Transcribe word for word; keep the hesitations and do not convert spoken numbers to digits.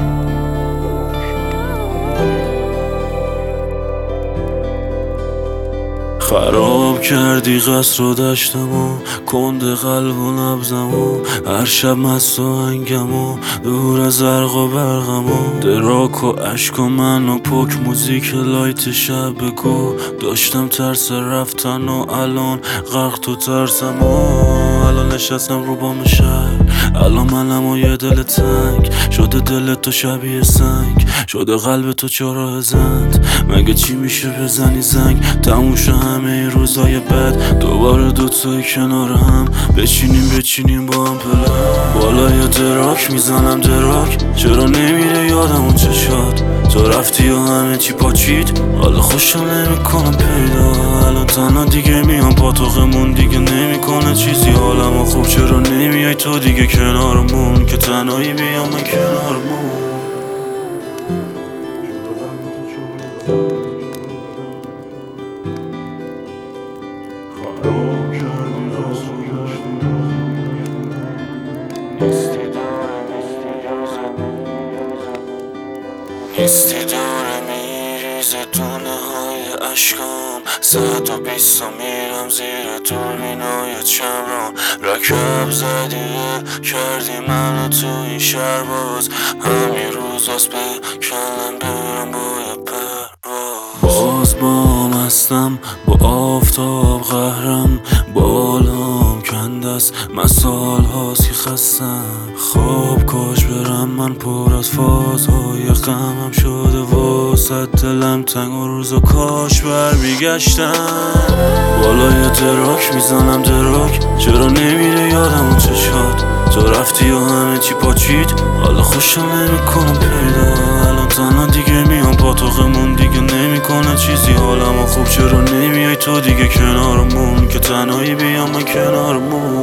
خراب کردی قصر و دشتمو، کند قلب و نبزمو، هر شب مست و انگمو، دور از زرق و برقمو، دراک و عشق و من و پک موزیک لایت شب بگو. داشتم ترس رفتن و الان غرق تو ترسمو. الان نشستم رو بام شهر، الان منم و یه دل تنگ شده، دل تو شبیه سنگ شده، قلب تو چرا زند. مگه چی میشه بزنی زنگ تموم شه همه روزای بد، دوباره دوتای کنار هم بچینیم بچینیم با هم پلن. بالای دراک میزنم دراک، چرا نمیره یادم اون چشات؟ تو رفتی و همه چی پاچید، حالا خوشم نمیکنم پیدا. الان تنها دیگه میام پاتوقمون دیگه نمیکنه چیزی حالمو خوب. چرا نمیای تو دیگه کنارمون که تنهایی بیام من کنارمون؟ خراب کردی راست و نیستی داره نیستی داره میریزه دونه های عشقام. صد و بیست میرم زیر دوربینای چمرام. رکب زدیه کردی منو تو این شهر، باز همین روز هست به کلم برم باید پرواز. باز بام هستم با آفتاب قهرم، بالام کندست من سال هاست که خستم. خواب کاش برم من پر از فازهای غمم شده واسه دلم تنگ و روزا کاش بر میگشتم. بالای دراک میزنم دراک، چرا نمیره یادم اون چشات؟ تو رفتی و همه چی پاچید، حالا خوشم نمیکنم پیدا. الان تنها دیگه میام پاتوقمون دیگه نمیکنه چیزی حالمو خوب. چرا نمیای تو دیگه کنارمون که تنهایی بیام من کنارمون؟